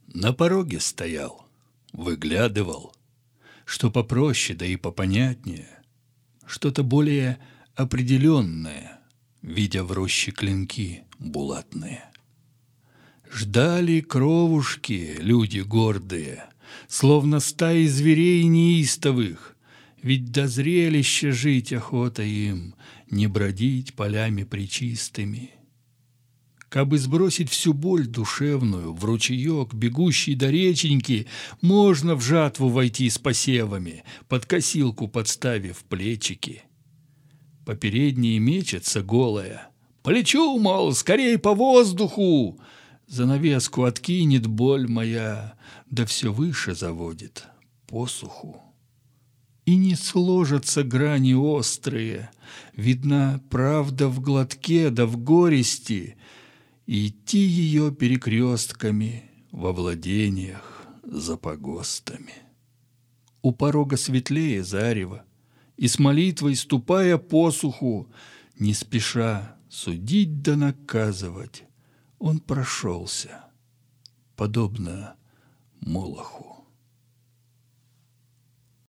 На пороге стоял, выглядывал, что попроще, да и попонятнее, что-то более определенное, видя в роще клинки булатные. Ждали кровушки люди гордые, словно стаи зверей неистовых, ведь до зрелища жить охота им, не бродить полями пречистыми. Кабы сбросить всю боль душевную в ручеек, бегущий до реченьки, можно в жатву войти с посевами, под косилку подставив плечики. По передней мечется голая. «Полечу, мол, скорей по воздуху!» Занавеску откинет боль моя, да все выше заводит посуху. И не сложатся грани острые, видна правда в глотке да в горести, и идти ее перекрестками во владениях за погостами. У порога светлее зарево, и с молитвой, ступая посуху, не спеша судить да наказывать, он прошелся, подобно Молоху.